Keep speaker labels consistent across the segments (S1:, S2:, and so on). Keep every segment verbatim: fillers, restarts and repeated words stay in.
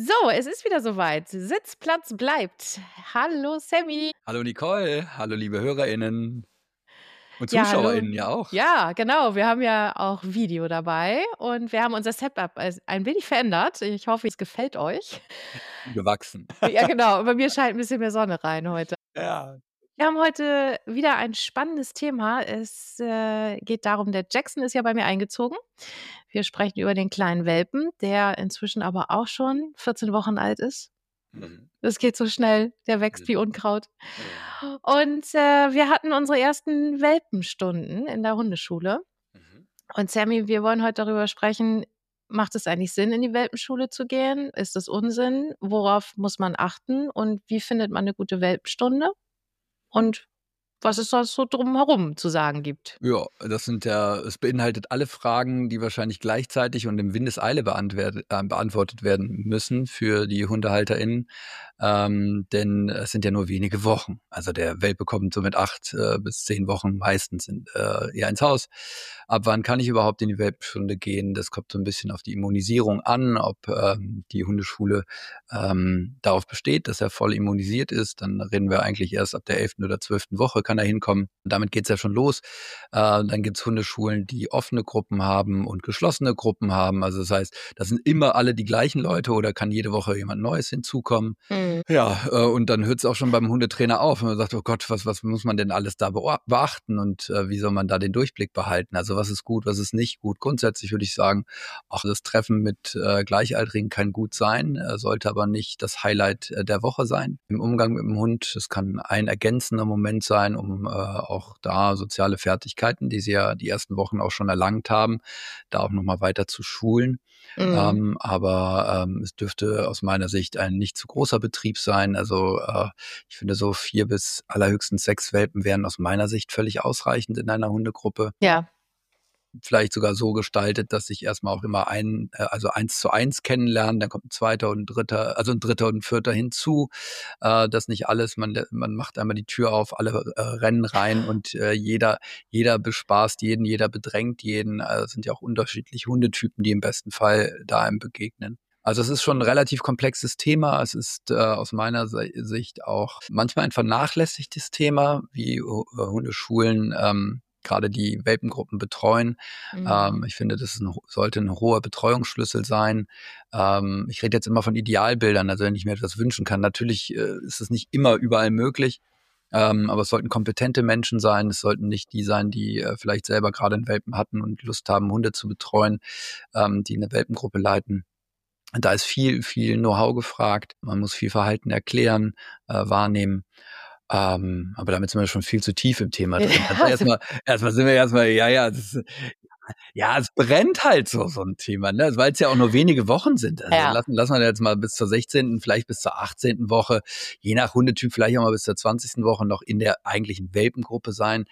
S1: So, es ist wieder soweit. Sitzplatz bleibt. Hallo Sammy.
S2: Hallo Nicole, hallo liebe HörerInnen und
S1: Ja, hallo.
S2: ZuschauerInnen ja auch.
S1: Ja, genau. Wir haben ja auch Video dabei und wir haben unser Setup als ein wenig verändert. Ich hoffe, es gefällt euch.
S2: Gewachsen.
S1: Ja, genau. Bei mir scheint ein bisschen mehr Sonne rein heute.
S2: Ja.
S1: Wir haben heute wieder ein spannendes Thema. Es, äh, geht darum, der Jackson ist ja bei mir eingezogen. Wir sprechen über den kleinen Welpen, der inzwischen aber auch schon vierzehn Wochen alt ist.
S2: Mhm.
S1: Das geht so schnell, der wächst wie
S2: Mhm.
S1: Unkraut.
S2: Ja.
S1: Und, äh, wir hatten unsere ersten Welpenstunden in der Hundeschule.
S2: Mhm.
S1: Und Sammy, wir wollen heute darüber sprechen, macht es eigentlich Sinn, in die Welpenschule zu gehen? Ist das Unsinn? Worauf muss man achten? Und wie findet man 'ne gute Welpenstunde? Und was es sonst so drumherum zu sagen gibt.
S2: Ja, das sind ja es beinhaltet alle Fragen, die wahrscheinlich gleichzeitig und in Windeseile beantwert äh, beantwortet werden müssen für die HundehalterInnen. Ähm, denn es sind ja nur wenige Wochen. Also der Welpe kommt so mit acht äh, bis zehn Wochen meistens in, äh, eher ins Haus. Ab wann kann ich überhaupt in die Welpenstunde gehen? Das kommt so ein bisschen auf die Immunisierung an, ob ähm, die Hundeschule ähm, darauf besteht, dass er voll immunisiert ist. Dann reden wir eigentlich erst ab der elften oder zwölften Woche kann er hinkommen. Damit geht's ja schon los. Äh, dann gibt's Hundeschulen, die offene Gruppen haben und geschlossene Gruppen haben. Also das heißt, das sind immer alle die gleichen Leute oder kann jede Woche jemand Neues hinzukommen.
S1: Mhm.
S2: Ja, äh, und dann hört's auch schon beim Hundetrainer auf. Und man sagt, oh Gott, was, was muss man denn alles da bea- beachten und äh, wie soll man da den Durchblick behalten? Also was ist gut, was ist nicht gut? Grundsätzlich würde ich sagen, auch das Treffen mit äh, Gleichaltrigen kann gut sein, äh, sollte aber nicht das Highlight äh, der Woche sein. Im Umgang mit dem Hund, es kann ein ergänzender Moment sein, um äh, auch da soziale Fertigkeiten, die sie ja die ersten Wochen auch schon erlangt haben, da auch nochmal weiter zu schulen.
S1: Mhm.
S2: Ähm, aber ähm, es dürfte aus meiner Sicht ein nicht zu großer Betrieb sein. Also äh, ich finde so vier bis allerhöchstens sechs Welpen wären aus meiner Sicht völlig ausreichend in einer Hundegruppe.
S1: Ja.
S2: Vielleicht sogar so gestaltet, dass sich erstmal auch immer ein, äh, also eins zu eins kennenlernen, dann kommt ein zweiter und ein dritter, also ein dritter und ein vierter hinzu. Äh, das nicht alles, man, lä- man macht einmal die Tür auf, alle äh, rennen rein und äh, jeder, jeder bespaßt jeden, jeder bedrängt jeden. Also es sind ja auch unterschiedliche Hundetypen, die im besten Fall da einem begegnen. Also es ist schon ein relativ komplexes Thema. Es ist äh, aus meiner Se- Sicht auch manchmal ein vernachlässigtes Thema, wie äh, Hundeschulen ähm, gerade die Welpengruppen betreuen.
S1: Mhm.
S2: Ähm, ich finde, das ist ein, sollte ein hoher Betreuungsschlüssel sein. Ähm, ich rede jetzt immer von Idealbildern, also wenn ich mir etwas wünschen kann. Natürlich äh, ist es nicht immer überall möglich. Ähm, aber es sollten kompetente Menschen sein. Es sollten nicht die sein, die äh, vielleicht selber gerade einen Welpen hatten und Lust haben, Hunde zu betreuen, ähm, die eine Welpengruppe leiten. Da ist viel, viel Know-how gefragt. Man muss viel Verhalten erklären, äh, wahrnehmen. Ähm, aber damit sind wir schon viel zu tief im Thema drin. Also
S1: Ja, also
S2: erstmal, erstmal sind wir erstmal, ja, ja, das, ist- ja, es brennt halt so, so ein Thema, ne? Weil es ja auch nur wenige Wochen sind. Also
S1: ja.
S2: lassen, lassen wir jetzt mal bis zur sechzehnten, vielleicht bis zur achtzehnten Woche, je nach Hundetyp vielleicht auch mal bis zur zwanzigsten Woche noch in der eigentlichen Welpengruppe sein.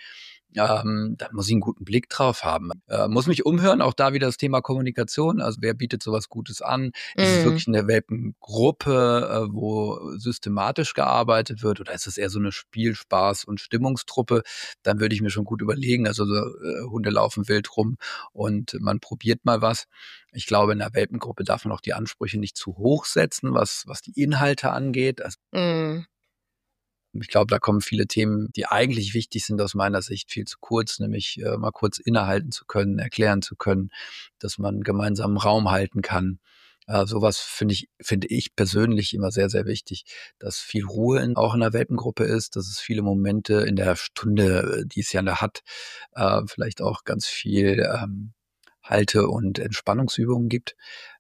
S2: Ähm, da muss ich einen guten Blick drauf haben. Äh, muss mich umhören, auch da wieder das Thema Kommunikation. Also wer bietet sowas Gutes an? Ist es
S1: Mhm.
S2: wirklich eine Welpengruppe, äh, wo systematisch gearbeitet wird, oder ist es eher so eine Spielspaß- und Stimmungstruppe? Dann würde ich mir schon gut überlegen. Also so, äh, Hunde laufen wild rum und man probiert mal was. Ich glaube, in der Welpengruppe darf man auch die Ansprüche nicht zu hoch setzen, was, was die Inhalte angeht. Also
S1: Mhm.
S2: ich glaube, da kommen viele Themen, die eigentlich wichtig sind, aus meiner Sicht viel zu kurz, nämlich äh, mal kurz innehalten zu können, erklären zu können, dass man gemeinsam Raum halten kann. Äh, sowas finde ich, finde ich persönlich immer sehr, sehr wichtig, dass viel Ruhe in, auch in der Welpengruppe ist, dass es viele Momente in der Stunde, äh, die es ja da hat, äh, vielleicht auch ganz viel ähm, Halte- und Entspannungsübungen gibt.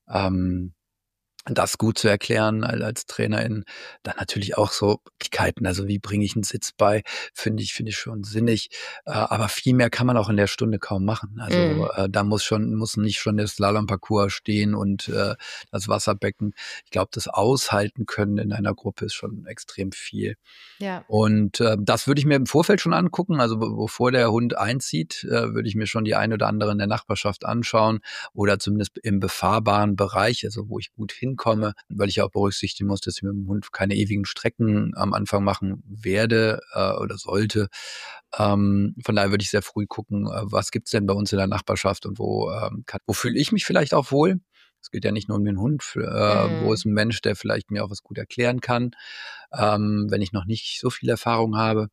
S2: Ähm, das gut zu erklären al- als Trainerin. Dann natürlich auch so Möglichkeiten, also wie bringe ich einen Sitz bei, finde ich, finde ich schon sinnig. Äh, aber viel mehr kann man auch in der Stunde kaum machen. Also
S1: Mhm.
S2: äh, da muss schon, muss nicht schon der Slalomparcours stehen und äh, das Wasserbecken. Ich glaube, das Aushalten können in einer Gruppe ist schon extrem viel.
S1: Ja.
S2: Und äh, das würde ich mir im Vorfeld schon angucken. Also be bevor der Hund einzieht, äh, würde ich mir schon die ein oder andere in der Nachbarschaft anschauen oder zumindest im befahrbaren Bereich, also wo ich gut hinkomme, weil ich auch berücksichtigen muss, dass ich mit dem Hund keine ewigen Strecken am Anfang machen werde äh, oder sollte. Ähm, von daher würde ich sehr früh gucken, äh, was gibt's denn bei uns in der Nachbarschaft und wo, ähm, kann, wo fühle ich mich vielleicht auch wohl. Es geht ja nicht nur um den Hund, für, äh,
S1: Mhm.
S2: wo ist ein Mensch, der vielleicht mir auch was gut erklären kann, ähm, wenn ich noch nicht so viel Erfahrung habe.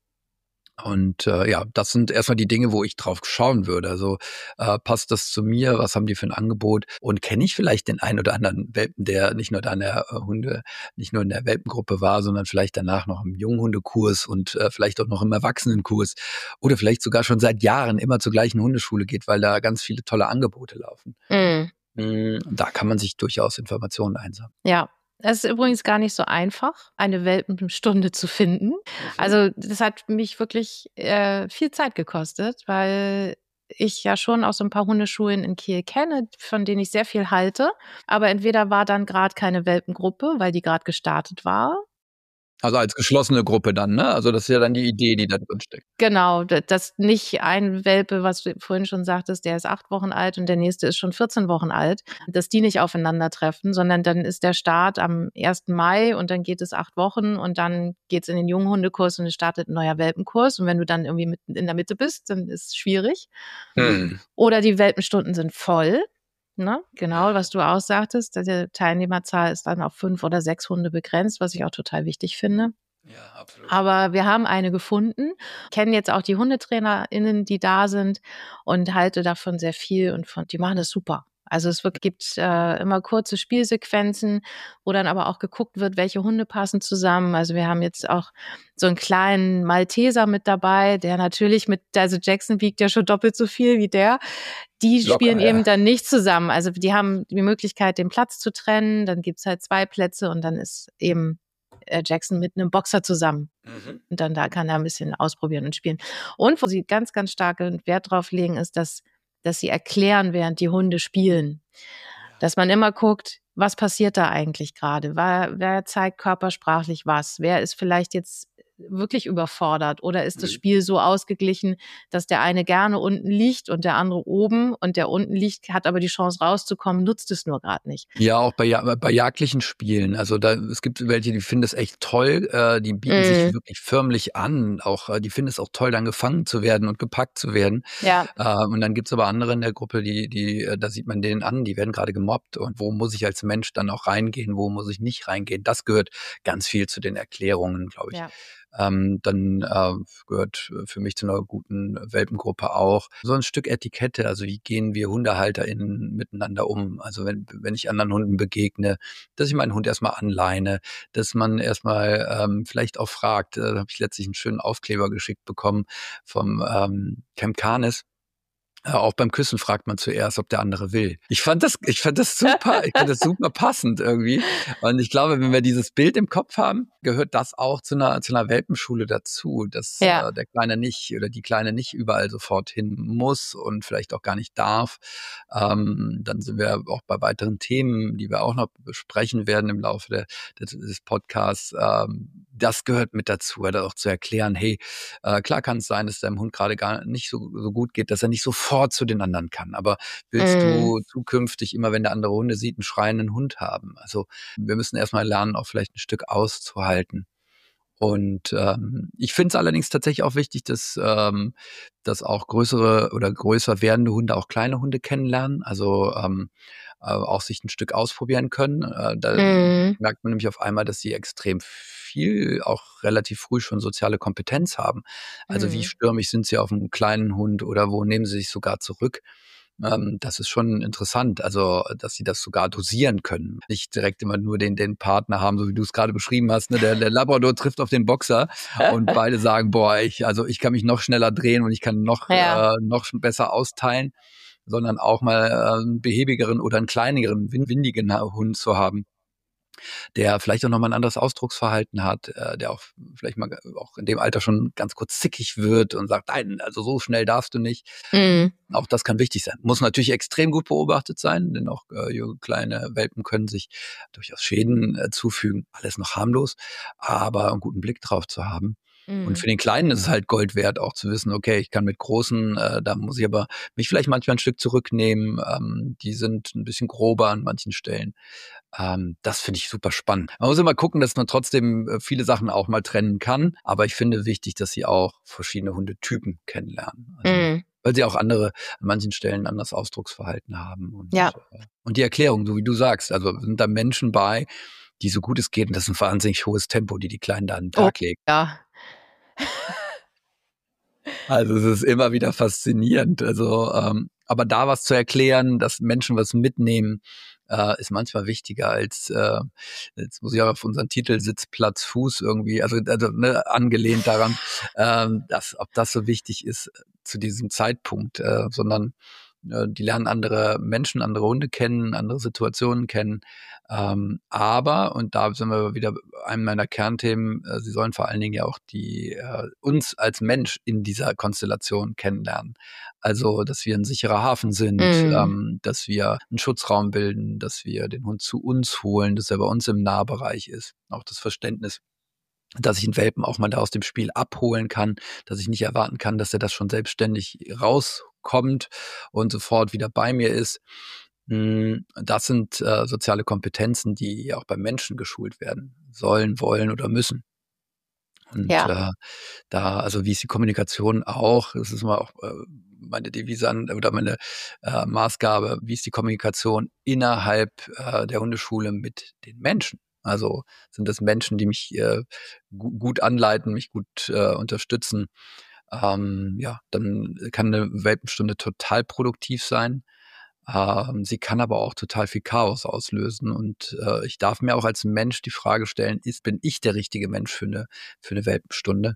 S2: Und äh, ja, das sind erstmal die Dinge, wo ich drauf schauen würde. Also äh, passt das zu mir? Was haben die für ein Angebot? Und kenne ich vielleicht den einen oder anderen Welpen, der nicht nur da in der äh, Hunde, nicht nur in der Welpengruppe war, sondern vielleicht danach noch im Junghundekurs und äh, vielleicht auch noch im Erwachsenenkurs oder vielleicht sogar schon seit Jahren immer zur gleichen Hundeschule geht, weil da ganz viele tolle Angebote laufen.
S1: Mhm.
S2: Mm, Da kann man sich durchaus Informationen einsammeln.
S1: Ja. Es ist übrigens gar nicht so einfach, eine Welpenstunde zu finden. Also das hat mich wirklich äh, viel Zeit gekostet, weil ich ja schon auch so ein paar Hundeschulen in Kiel kenne, von denen ich sehr viel halte. Aber entweder war dann gerade keine Welpengruppe, weil die gerade gestartet war.
S2: Also als geschlossene Gruppe dann, ne? Also das ist ja dann die Idee, die da drin steckt.
S1: Genau, d dass nicht ein Welpe, was du vorhin schon sagtest, der ist acht Wochen alt und der nächste ist schon vierzehn Wochen alt, dass die nicht aufeinandertreffen, sondern dann ist der Start am ersten Mai und dann geht es acht Wochen und dann geht's in den Junghundekurs und es startet ein neuer Welpenkurs. Und wenn du dann irgendwie mitten in der Mitte bist, dann ist es schwierig.
S2: Hm.
S1: Oder die Welpenstunden sind voll, ne? Genau, was du auch sagtest, die Teilnehmerzahl ist dann auf fünf oder sechs Hunde begrenzt, was ich auch total wichtig finde.
S2: Ja, absolut.
S1: Aber wir haben eine gefunden, kennen jetzt auch die HundetrainerInnen, die da sind und halte davon sehr viel und von, die machen das super. Also es wird, gibt äh, immer kurze Spielsequenzen, wo dann aber auch geguckt wird, welche Hunde passen zusammen. Also wir haben jetzt auch so einen kleinen Malteser mit dabei, der natürlich mit, also Jackson wiegt ja schon doppelt so viel wie der. Die
S2: Locker,
S1: spielen
S2: ja.
S1: eben dann nicht zusammen. Also die haben die Möglichkeit, den Platz zu trennen. Dann gibt's halt zwei Plätze und dann ist eben Jackson mit einem Boxer zusammen.
S2: Mhm.
S1: Und dann da kann er ein bisschen ausprobieren und spielen. Und wo sie ganz, ganz starken Wert drauf legen, ist, dass, dass sie erklären, während die Hunde spielen. Dass man immer guckt, was passiert da eigentlich gerade? Wer, wer zeigt körpersprachlich was? Wer ist vielleicht jetzt wirklich überfordert? Oder ist das Spiel so ausgeglichen, dass der eine gerne unten liegt und der andere oben und der unten liegt, hat aber die Chance rauszukommen, nutzt es nur gerade nicht.
S2: Ja, auch bei, ja- bei jagdlichen Spielen. Also da, es gibt welche, die finden es echt toll, äh, die bieten
S1: Mm.
S2: sich wirklich förmlich an. Auch äh, die finden es auch toll, dann gefangen zu werden und gepackt zu werden.
S1: Ja.
S2: Äh, und dann gibt's aber andere in der Gruppe, die, die, äh, da sieht man denen an, die werden gerade gemobbt. Und wo muss ich als Mensch dann auch reingehen, wo muss ich nicht reingehen? Das gehört ganz viel zu den Erklärungen, glaube ich.
S1: Ja.
S2: Ähm, dann äh, gehört für mich zu einer guten Welpengruppe auch so ein Stück Etikette. Also wie gehen wir HundehalterInnen miteinander um? Also wenn, wenn ich anderen Hunden begegne, dass ich meinen Hund erstmal anleine, dass man erstmal ähm, vielleicht auch fragt. Da habe ich letztlich einen schönen Aufkleber geschickt bekommen vom ähm, Camp Canis. Äh, Auch beim Küssen fragt man zuerst, ob der andere will. Ich fand das, ich fand das super, ich fand das super passend irgendwie. Und ich glaube, wenn wir dieses Bild im Kopf haben, gehört das auch zu einer, zu einer Welpenschule dazu, dass
S1: Ja.
S2: äh, der Kleine nicht oder die Kleine nicht überall sofort hin muss und vielleicht auch gar nicht darf. Ähm, dann sind wir auch bei weiteren Themen, die wir auch noch besprechen werden im Laufe der, des, des Podcasts. Ähm, das gehört mit dazu, oder auch zu erklären, hey, äh, klar kann es sein, dass deinem Hund gerade gar nicht so, so gut geht, dass er nicht sofort zu den anderen kann. Aber willst
S1: Mm.
S2: du zukünftig immer, wenn der andere Hunde sieht, einen schreienden Hund haben? Also wir müssen erstmal lernen, auch vielleicht ein Stück auszuhalten. Und ähm, ich finde es allerdings tatsächlich auch wichtig, dass, ähm, dass auch größere oder größer werdende Hunde auch kleine Hunde kennenlernen, also ähm, äh, auch sich ein Stück ausprobieren können. Äh, da
S1: Mm.
S2: merkt man nämlich auf einmal, dass sie extrem viel, auch relativ früh schon soziale Kompetenz haben. Also wie
S1: Mhm.
S2: stürmisch sind sie auf einen kleinen Hund oder wo nehmen sie sich sogar zurück? Ähm, das ist schon interessant, also dass sie das sogar dosieren können. Nicht direkt immer nur den, den Partner haben, so wie du es gerade beschrieben hast. Ne? Der, der Labrador trifft auf den Boxer und beide sagen, boah, ich, also ich kann mich noch schneller drehen und ich kann noch,
S1: Ja.
S2: äh, noch besser austeilen, sondern auch mal äh, einen behäbigeren oder einen kleineren, windigen Hund zu haben, der vielleicht auch nochmal ein anderes Ausdrucksverhalten hat, äh, der auch vielleicht mal auch in dem Alter schon ganz kurz zickig wird und sagt, nein, also so schnell darfst du nicht.
S1: Mm.
S2: Auch das kann wichtig sein. Muss natürlich extrem gut beobachtet sein, denn auch äh, kleine Welpen können sich durchaus Schäden äh, zufügen. Alles noch harmlos, aber einen guten Blick drauf zu haben.
S1: Mm.
S2: Und für den Kleinen ist es halt Gold wert, auch zu wissen, okay, ich kann mit Großen, äh, da muss ich aber mich vielleicht manchmal ein Stück zurücknehmen. Ähm, die sind ein bisschen grober an manchen Stellen. Ähm, das finde ich super spannend. Man muss immer gucken, dass man trotzdem äh, viele Sachen auch mal trennen kann. Aber ich finde wichtig, dass sie auch verschiedene Hundetypen kennenlernen. Also
S1: Mm.
S2: weil sie auch andere, an manchen Stellen anderes Ausdrucksverhalten haben. Und,
S1: ja.
S2: äh, und die Erklärung, so wie du sagst, also sind da Menschen bei, die so gut es geht, und das ist ein wahnsinnig hohes Tempo, die die Kleinen da an den Tag
S1: oh,
S2: legen.
S1: Ja.
S2: Also es ist immer wieder faszinierend. Also, ähm, aber da was zu erklären, dass Menschen was mitnehmen, äh, ist manchmal wichtiger als, äh, jetzt muss ich auch auf unseren Titel Sitz, Platz, Fuß irgendwie, also, also ne, angelehnt daran, ähm, dass, ob das so wichtig ist äh, zu diesem Zeitpunkt, äh, sondern äh, die lernen andere Menschen, andere Hunde kennen, andere Situationen kennen. Ähm, aber, und da sind wir wieder bei einem meiner Kernthemen, äh, sie sollen vor allen Dingen ja auch die äh, uns als Mensch in dieser Konstellation kennenlernen. Also, dass wir ein sicherer Hafen sind,
S1: Mm.
S2: ähm, dass wir einen Schutzraum bilden, dass wir den Hund zu uns holen, dass er bei uns im Nahbereich ist. Auch das Verständnis, dass ich einen Welpen auch mal da aus dem Spiel abholen kann, dass ich nicht erwarten kann, dass er das schon selbstständig rauskommt und sofort wieder bei mir ist. Das sind äh, soziale Kompetenzen, die auch beim Menschen geschult werden sollen, wollen oder müssen. Und
S1: Ja.
S2: äh, da, also wie ist die Kommunikation auch, das ist mal auch äh, meine Devise an, oder meine äh, Maßgabe, wie ist die Kommunikation innerhalb äh, der Hundeschule mit den Menschen? Also sind das Menschen, die mich äh, gu gut anleiten, mich gut äh, unterstützen? Ähm, ja, dann kann eine Welpenstunde total produktiv sein. Ähm, sie kann aber auch total viel Chaos auslösen. Und äh, ich darf mir auch als Mensch die Frage stellen, ist, bin ich der richtige Mensch für eine, für eine Welpenstunde?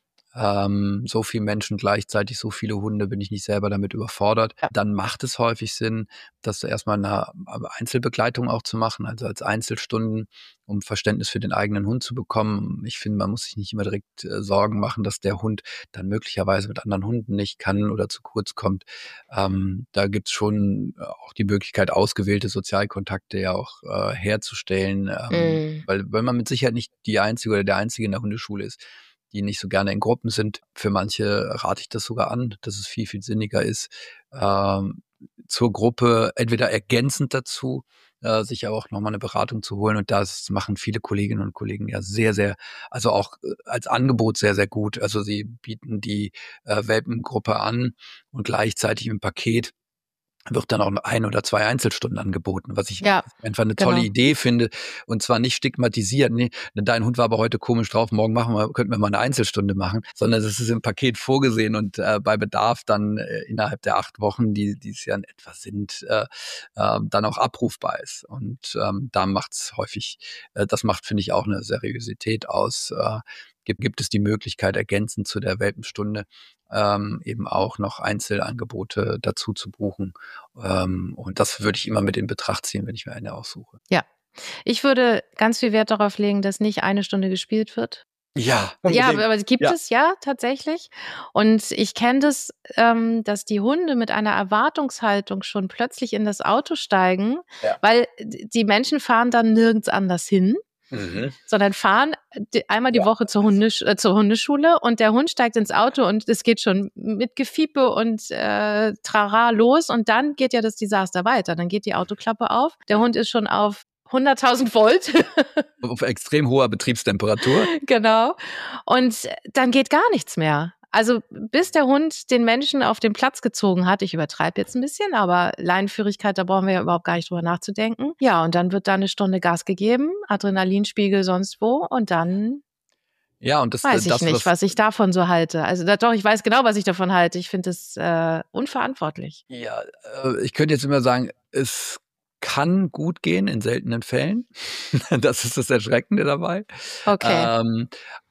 S2: Ähm, so viele Menschen gleichzeitig, so viele Hunde, bin ich nicht selber damit überfordert.
S1: Ja.
S2: Dann macht es häufig Sinn, das erstmal eine Einzelbegleitung auch zu machen, also als Einzelstunden, um Verständnis für den eigenen Hund zu bekommen. Ich finde, man muss sich nicht immer direkt äh, Sorgen machen, dass der Hund dann möglicherweise mit anderen Hunden nicht kann oder zu kurz kommt. Ähm, da gibt's schon auch die Möglichkeit, ausgewählte Sozialkontakte ja auch äh, herzustellen, ähm,
S1: Mm.
S2: weil, weil man mit Sicherheit nicht die Einzige oder der Einzige in der Hundeschule ist, die nicht so gerne in Gruppen sind. Für manche rate ich das sogar an, dass es viel, viel sinniger ist, ähm, zur Gruppe entweder ergänzend dazu, äh, sich aber auch nochmal eine Beratung zu holen. Und das machen viele Kolleginnen und Kollegen ja sehr, sehr, also auch äh, als Angebot sehr, sehr gut. Also sie bieten die äh, Welpengruppe an und gleichzeitig im Paket wird dann auch ein oder zwei Einzelstunden angeboten, was ich
S1: Ja,
S2: einfach eine tolle
S1: genau.
S2: Idee finde, und zwar nicht stigmatisiert. Nee, dein Hund war aber heute komisch drauf, morgen machen wir, könnten wir mal eine Einzelstunde machen, sondern das ist im Paket vorgesehen und äh, bei Bedarf dann äh, innerhalb der acht Wochen, die, die es ja in etwa sind, äh, äh, dann auch abrufbar ist. Und ähm, da macht's häufig, äh, das macht, finde ich, auch eine Seriosität aus. Äh, gibt, gibt es die Möglichkeit, ergänzend zu der Welpenstunde ähm, eben auch noch Einzelangebote dazu zu buchen. Ähm, und das würde ich immer mit in Betracht ziehen, wenn ich mir eine aussuche.
S1: Ja. Ich würde ganz viel Wert darauf legen, dass nicht eine Stunde gespielt wird.
S2: Ja,
S1: Ja,
S2: unbedingt.
S1: aber es gibt
S2: Ja.
S1: es ja tatsächlich. Und ich kenne das, ähm, dass die Hunde mit einer Erwartungshaltung schon plötzlich in das Auto steigen,
S2: Ja.
S1: weil die Menschen fahren dann nirgends anders hin.
S2: Mhm.
S1: Sondern fahren die, einmal die
S2: Ja.
S1: Woche zur, Hundesch äh, zur Hundeschule und der Hund steigt ins Auto und es geht schon mit Gefiepe und äh, Trara los und dann geht ja das Desaster weiter. Dann geht die Autoklappe auf, der Hund ist schon auf hunderttausend Volt.
S2: Auf extrem hoher Betriebstemperatur.
S1: Genau. Und dann geht gar nichts mehr. Also bis der Hund den Menschen auf den Platz gezogen hat, ich übertreibe jetzt ein bisschen, aber Leinenführigkeit, da brauchen wir ja überhaupt gar nicht drüber nachzudenken. Ja, und dann wird da eine Stunde Gas gegeben, Adrenalinspiegel sonst wo und dann
S2: Ja, und das,
S1: weiß ich
S2: das
S1: nicht,
S2: was,
S1: was ich davon so halte. Also da, doch, ich weiß genau, was ich davon halte. Ich finde es äh, unverantwortlich.
S2: ja, äh, ich könnte jetzt immer sagen, es kann gut gehen in seltenen Fällen. Das ist das Erschreckende dabei.
S1: Okay.
S2: Ähm,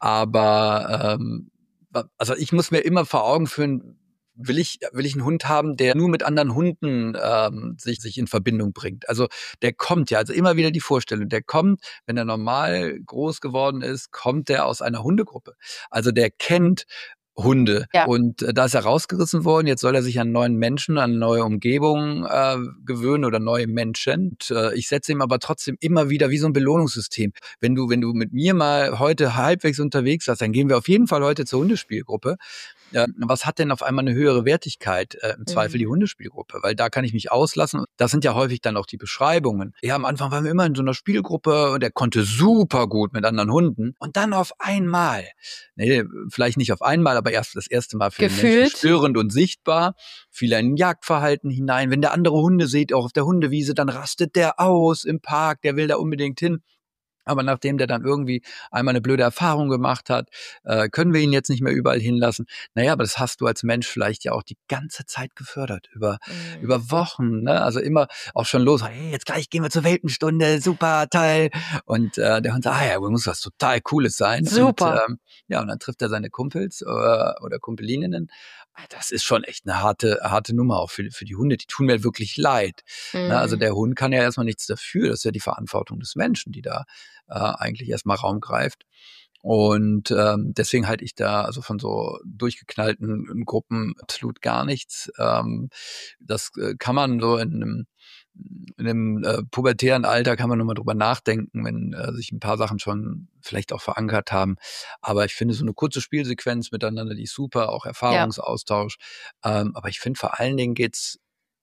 S2: aber ähm, also ich muss mir immer vor Augen führen, will ich, will ich einen Hund haben, der nur mit anderen Hunden ähm, sich, sich in Verbindung bringt. Also der kommt ja, also immer wieder die Vorstellung, der kommt, wenn er normal groß geworden ist, kommt der aus einer Hundegruppe. Also der kennt Hunde.
S1: Ja.
S2: Und äh, da ist er rausgerissen worden. Jetzt soll er sich an neuen Menschen, an neue Umgebungen äh, gewöhnen oder neue Menschen. Und, äh, ich setze ihm aber trotzdem immer wieder wie so ein Belohnungssystem. Wenn du, wenn du mit mir mal heute halbwegs unterwegs warst, dann gehen wir auf jeden Fall heute zur Hundespielgruppe. äh, was hat denn auf einmal eine höhere Wertigkeit? Äh, Im Zweifel die
S1: Mhm.
S2: Hundespielgruppe, weil da kann ich mich auslassen. Das sind ja häufig dann auch die Beschreibungen. Ja, am Anfang waren wir immer in so einer Spielgruppe und der konnte super gut mit anderen Hunden. Und dann auf einmal, nee, vielleicht nicht auf einmal, aber erst das erste Mal für den Menschen
S1: Gefühlt.
S2: störend und sichtbar, fiel er in ein Jagdverhalten hinein. Wenn der andere Hunde sieht, auch auf der Hundewiese, dann rastet der aus im Park, der will da unbedingt hin. Aber nachdem der dann irgendwie einmal eine blöde Erfahrung gemacht hat, äh, können wir ihn jetzt nicht mehr überall hinlassen. Naja, aber das hast du als Mensch vielleicht ja auch die ganze Zeit gefördert, über
S1: Mhm.
S2: über Wochen, ne? Also immer auch schon los, hey, jetzt gleich gehen wir zur Welpenstunde, super, toll. Und äh, der Hund sagt, ah ja, muss was total Cooles sein. Und
S1: Super.
S2: ähm, ja, und dann trifft er seine Kumpels äh, oder Kumpelininnen. Das ist schon echt eine harte, harte Nummer auch für, für die Hunde. Die tun mir wirklich leid. Ne? Also
S1: Mhm.
S2: der Hund kann ja erstmal nichts dafür. Das ist ja die Verantwortung des Menschen, die da äh, eigentlich erstmal Raum greift. Und ähm, deswegen halte ich da also von so durchgeknallten Gruppen absolut gar nichts. Ähm, das äh, kann man so in einem, in einem äh, pubertären Alter kann man nochmal drüber nachdenken, wenn äh, sich ein paar Sachen schon vielleicht auch verankert haben. Aber ich finde so eine kurze Spielsequenz miteinander, die ist super, auch
S1: Ja.
S2: Erfahrungsaustausch. Ähm, aber ich finde vor allen Dingen geht's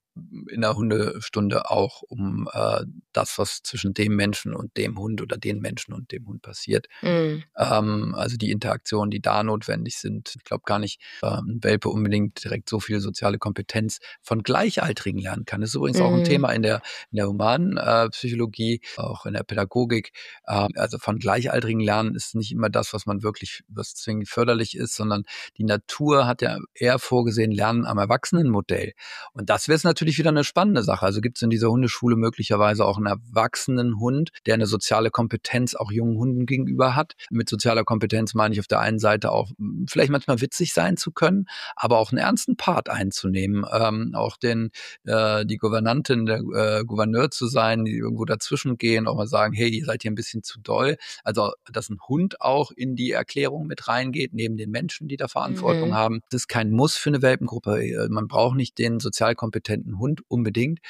S2: in der Hundestunde auch um äh, das, was zwischen dem Menschen und dem Hund oder den Menschen und dem Hund passiert.
S1: Mhm.
S2: Ähm, also die Interaktionen, die da notwendig sind. Ich glaube gar nicht, äh, ein Welpe unbedingt direkt so viel soziale Kompetenz von Gleichaltrigen lernen kann. Das ist übrigens auch ein
S1: Mhm.
S2: Thema in der, in der humanen äh, Psychologie, auch in der Pädagogik. Äh, also von Gleichaltrigen lernen ist nicht immer das, was man wirklich, was zwingend förderlich ist, sondern die Natur hat ja eher vorgesehen, Lernen am Erwachsenenmodell. Und das wäre es natürlich wieder eine spannende Sache. Also gibt es in dieser Hundeschule möglicherweise auch einen erwachsenen Hund, der eine soziale Kompetenz auch jungen Hunden gegenüber hat. Mit sozialer Kompetenz meine ich auf der einen Seite auch mh, vielleicht manchmal witzig sein zu können, aber auch einen ernsten Part einzunehmen, ähm, auch den äh, die Gouvernantin, der äh, Gouverneur zu sein, die irgendwo dazwischen gehen, auch mal sagen, hey, ihr seid hier ein bisschen zu doll. Also dass ein Hund auch in die Erklärung mit reingeht, neben den Menschen, die da Verantwortung
S1: Mhm.
S2: haben. Das ist kein Muss für eine Welpengruppe. Man braucht nicht den sozial kompetenten Hund unbedingt,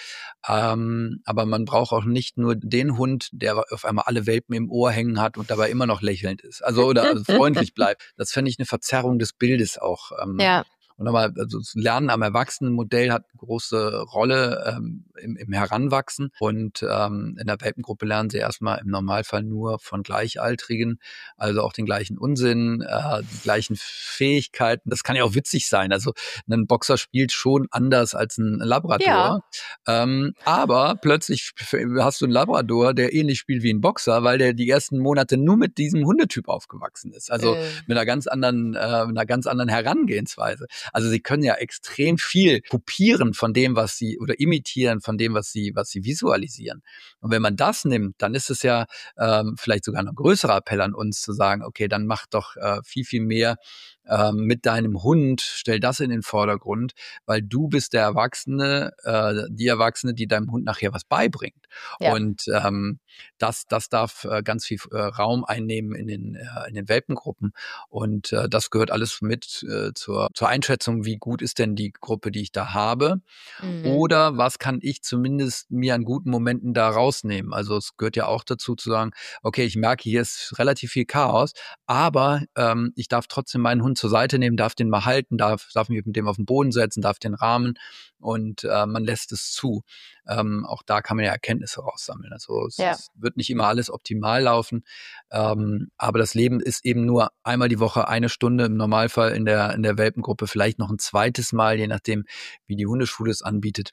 S2: ähm, aber man braucht auch nicht nur den Hund, der auf einmal alle Welpen im Ohr hängen hat und dabei immer noch lächelnd ist. Also oder also freundlich bleibt. Das fände ich eine Verzerrung des Bildes auch. Ähm,
S1: Ja.
S2: und nochmal, also das Lernen am Erwachsenenmodell hat eine große Rolle ähm, im, im Heranwachsen. Und ähm, in der Welpengruppe lernen sie erstmal im Normalfall nur von Gleichaltrigen, also auch den gleichen Unsinn, äh, die gleichen Fähigkeiten. Das kann ja auch witzig sein. Also ein Boxer spielt schon anders als ein
S1: Ja.
S2: Labrador. Ähm, aber plötzlich hast du einen Labrador, der ähnlich spielt wie ein Boxer, weil der die ersten Monate nur mit diesem Hundetyp aufgewachsen ist. Also
S1: Äh.
S2: mit einer ganz anderen, äh, mit einer ganz anderen Herangehensweise. Also sie können ja extrem viel kopieren von dem, was sie oder imitieren von dem, was sie, was sie visualisieren. Und wenn man das nimmt, dann ist es ja ähm, vielleicht sogar noch ein größerer Appell an uns zu sagen, okay, dann mach doch äh, viel, viel mehr ähm, mit deinem Hund, stell das in den Vordergrund, weil du bist der Erwachsene, äh, die Erwachsene, die deinem Hund nachher was beibringt.
S1: Ja.
S2: Und ähm, das, das darf äh, ganz viel äh, Raum einnehmen in den, äh, in den Welpengruppen. Und äh, das gehört alles mit äh, zur, zur Einschätzung, wie gut ist denn die Gruppe, die ich da habe.
S1: Mhm.
S2: Oder was kann ich zumindest mir an guten Momenten da rausnehmen? Also es gehört ja auch dazu zu sagen, okay, ich merke, hier ist relativ viel Chaos, aber ähm, ich darf trotzdem meinen Hund zur Seite nehmen, darf den mal halten, darf, darf mich mit dem auf den Boden setzen, darf den rahmen und äh, man lässt es zu. Ähm, auch da kann man ja Erkenntnisse raussammeln. Also es,
S1: Ja.
S2: es wird nicht immer alles optimal laufen, ähm, aber das Leben ist eben nur einmal die Woche eine Stunde im Normalfall in der in der Welpengruppe, vielleicht noch ein zweites Mal, je nachdem, wie die Hundeschule es anbietet.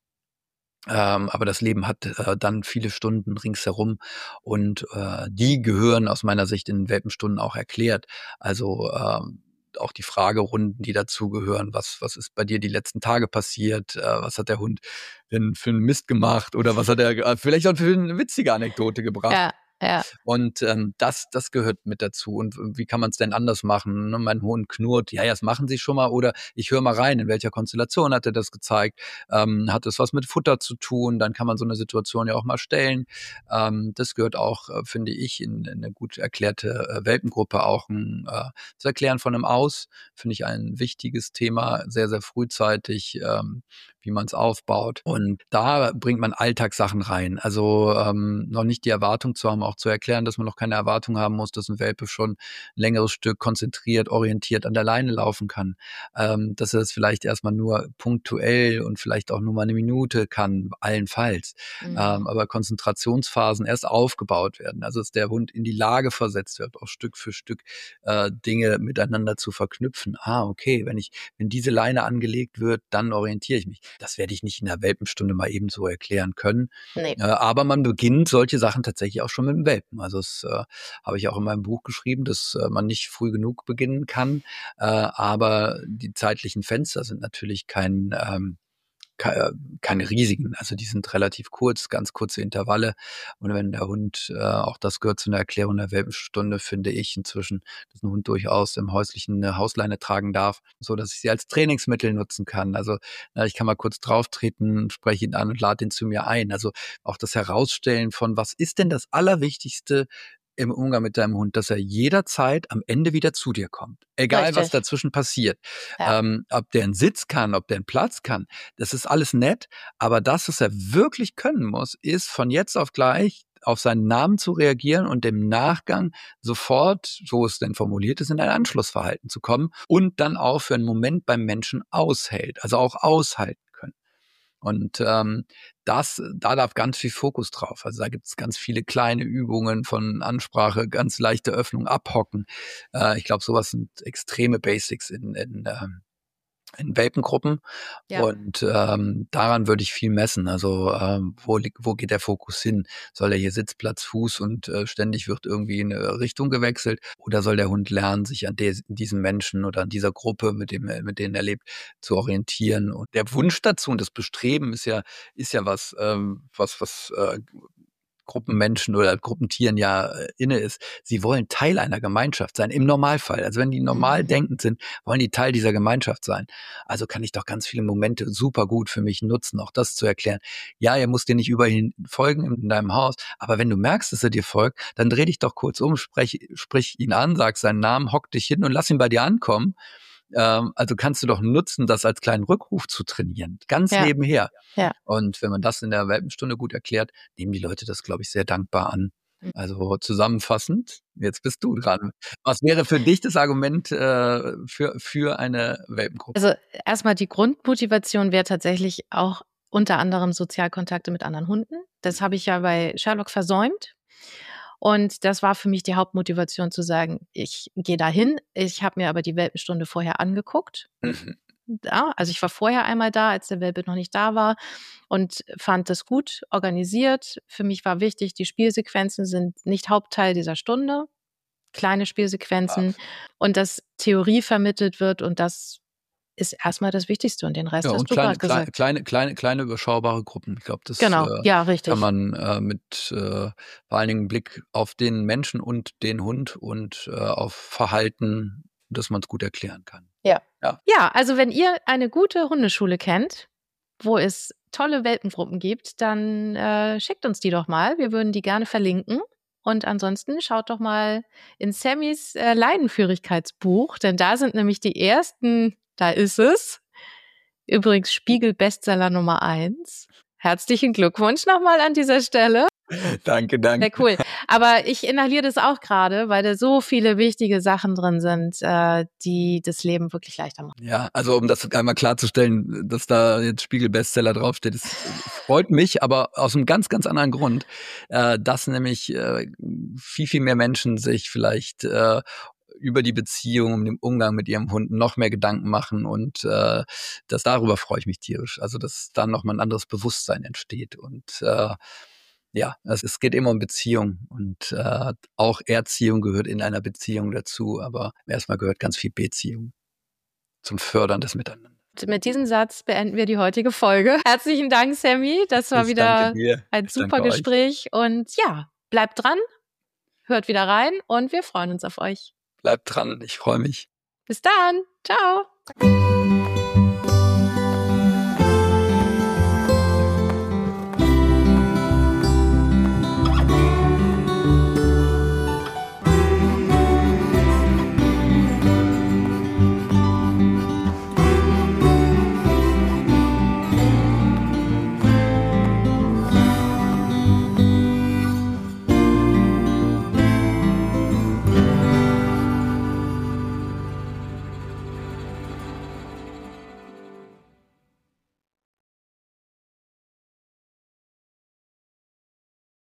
S2: Ähm, aber das Leben hat äh, dann viele Stunden ringsherum und äh, die gehören aus meiner Sicht in Welpenstunden auch erklärt. Also ähm, auch die Fragerunden, die dazugehören. Was, was ist bei dir die letzten Tage passiert? Äh, was hat der Hund denn für einen Mist gemacht? Oder was hat er äh, vielleicht auch für eine witzige Anekdote gebracht?
S1: Ja. Ja.
S2: Und ähm, das, das gehört mit dazu. Und wie kann man es denn anders machen? Ne? Mein Hund knurrt, ja, ja, das machen Sie schon mal. Oder ich höre mal rein, in welcher Konstellation hat er das gezeigt? Ähm, hat es was mit Futter zu tun? Dann kann man so eine Situation ja auch mal stellen. Ähm, das gehört auch, äh, finde ich, in, in eine gut erklärte äh, Welpengruppe auch ein, äh, das Erklären von einem Aus, finde ich ein wichtiges Thema, sehr, sehr frühzeitig. Ähm, wie man es aufbaut. Und da bringt man Alltagssachen rein. Also ähm, noch nicht die Erwartung zu haben, auch zu erklären, dass man noch keine Erwartung haben muss, dass ein Welpe schon ein längeres Stück konzentriert, orientiert an der Leine laufen kann. Ähm, dass er das vielleicht erstmal nur punktuell und vielleicht auch nur mal eine Minute kann, allenfalls.
S1: Mhm.
S2: Ähm, aber Konzentrationsphasen erst aufgebaut werden. Also dass der Hund in die Lage versetzt wird, auch Stück für Stück äh, Dinge miteinander zu verknüpfen. Ah, okay, wenn ich, wenn diese Leine angelegt wird, dann orientiere ich mich. Das werde ich nicht in der Welpenstunde mal eben so erklären können.
S1: Nee.
S2: Äh, aber man beginnt solche Sachen tatsächlich auch schon mit dem Welpen. Also das äh, habe ich auch in meinem Buch geschrieben, dass äh, man nicht früh genug beginnen kann. Äh, aber die zeitlichen Fenster sind natürlich kein ähm, keine riesigen, also die sind relativ kurz, ganz kurze Intervalle. Und wenn der Hund, äh, auch das gehört zu einer Erklärung der Welpenstunde, finde ich inzwischen, dass ein Hund durchaus im Häuslichen eine Hausleine tragen darf, so dass ich sie als Trainingsmittel nutzen kann. Also na, ich kann mal kurz drauftreten, spreche ihn an und lade ihn zu mir ein. Also auch das Herausstellen von, was ist denn das Allerwichtigste im Umgang mit deinem Hund, dass er jederzeit am Ende wieder zu dir kommt. Egal,
S1: Richtig.
S2: was dazwischen passiert.
S1: Ja.
S2: Ähm, ob der einen Sitz kann, ob der einen Platz kann, das ist alles nett. Aber das, was er wirklich können muss, ist von jetzt auf gleich auf seinen Namen zu reagieren und im Nachgang sofort, so es denn formuliert ist, in ein Anschlussverhalten zu kommen und dann auch für einen Moment beim Menschen aushält, also auch aushalten können. Und ähm, das, da darf ganz viel Fokus drauf. Also da gibt es ganz viele kleine Übungen von Ansprache, ganz leichte Öffnung, Abhocken. Äh, ich glaube, sowas sind extreme Basics in, in, ähm, in Welpengruppen.
S1: Ja.
S2: Und ähm, daran würde ich viel messen. Also ähm, wo, liegt, wo geht der Fokus hin? Soll er hier Sitzplatz, Fuß und äh, ständig wird irgendwie in eine Richtung gewechselt? Oder soll der Hund lernen, sich an des, diesen Menschen oder an dieser Gruppe, mit dem mit denen er lebt, zu orientieren? Und der Wunsch dazu und das Bestreben ist ja ist ja was, ähm, was was äh, Gruppenmenschen oder Gruppentieren ja äh, inne ist. Sie wollen Teil einer Gemeinschaft sein, im Normalfall. Also wenn die normal
S1: Mhm.
S2: denkend sind, wollen die Teil dieser Gemeinschaft sein. Also kann ich doch ganz viele Momente super gut für mich nutzen, auch das zu erklären. Ja, er muss dir nicht überall folgen in deinem Haus, aber wenn du merkst, dass er dir folgt, dann dreh dich doch kurz um, sprich, sprich ihn an, sag seinen Namen, hock dich hin und lass ihn bei dir ankommen. Ähm, also kannst du doch nutzen, das als kleinen Rückruf zu trainieren, ganz
S1: Ja.
S2: nebenher.
S1: Ja.
S2: Und wenn man das in der Welpenstunde gut erklärt, nehmen die Leute das, glaube ich, sehr dankbar an. Also zusammenfassend, jetzt bist du dran. Was wäre für dich das Argument äh, für, für eine Welpengruppe?
S1: Also erstmal die Grundmotivation wäre tatsächlich auch unter anderem Sozialkontakte mit anderen Hunden. Das habe ich ja bei Sherlock versäumt. Und das war für mich die Hauptmotivation zu sagen, ich gehe dahin. Ich habe mir aber die Welpenstunde vorher angeguckt.
S2: Mhm.
S1: Ja, also ich war vorher einmal da, als der Welpe noch nicht da war und fand das gut organisiert. Für mich war wichtig, die Spielsequenzen sind nicht Hauptteil dieser Stunde. Kleine Spielsequenzen und dass Theorie vermittelt wird und das ist erstmal das Wichtigste und den Rest
S2: Ja,
S1: hast
S2: und
S1: du
S2: kleine,
S1: gerade gesagt.
S2: kleine, kleine, kleine überschaubare Gruppen. Ich glaube, das
S1: Genau,
S2: äh,
S1: ja, richtig.
S2: kann man äh, mit äh, vor allen Dingen Blick auf den Menschen und den Hund und äh, auf Verhalten, dass man es gut erklären kann.
S1: Ja.
S2: Ja.
S1: Ja, also wenn ihr eine gute Hundeschule kennt, wo es tolle Welpengruppen gibt, dann äh, schickt uns die doch mal. Wir würden die gerne verlinken. Und ansonsten schaut doch mal in Sammys äh, Leidenführigkeitsbuch, denn da sind nämlich die ersten, da ist es. Übrigens Spiegel-Bestseller Nummer eins. Herzlichen Glückwunsch nochmal an dieser Stelle.
S2: Danke, danke.
S1: Sehr cool. Aber ich inhaliere das auch gerade, weil da so viele wichtige Sachen drin sind, äh, die das Leben wirklich leichter machen.
S2: Ja, also um das einmal klarzustellen, dass da jetzt Spiegel-Bestseller draufsteht, das freut mich, aber aus einem ganz, ganz anderen Grund, äh, dass nämlich äh, viel, viel mehr Menschen sich vielleicht äh, über die Beziehung, um den Umgang mit ihrem Hund noch mehr Gedanken machen und äh, das darüber freue ich mich tierisch. Also dass dann nochmal ein anderes Bewusstsein entsteht und äh, ja, es, es geht immer um Beziehung und äh, auch Erziehung gehört in einer Beziehung dazu, aber erstmal gehört ganz viel Beziehung zum Fördern des Miteinander.
S1: Mit diesem Satz beenden wir die heutige Folge. Herzlichen Dank, Sammy. Das war
S2: Ich
S1: wieder
S2: danke dir.
S1: ein
S2: Ich
S1: super
S2: danke euch.
S1: Gespräch. Und ja, bleibt dran, hört wieder rein und wir freuen uns auf euch.
S2: Bleibt dran, ich freue mich.
S1: Bis dann. Ciao.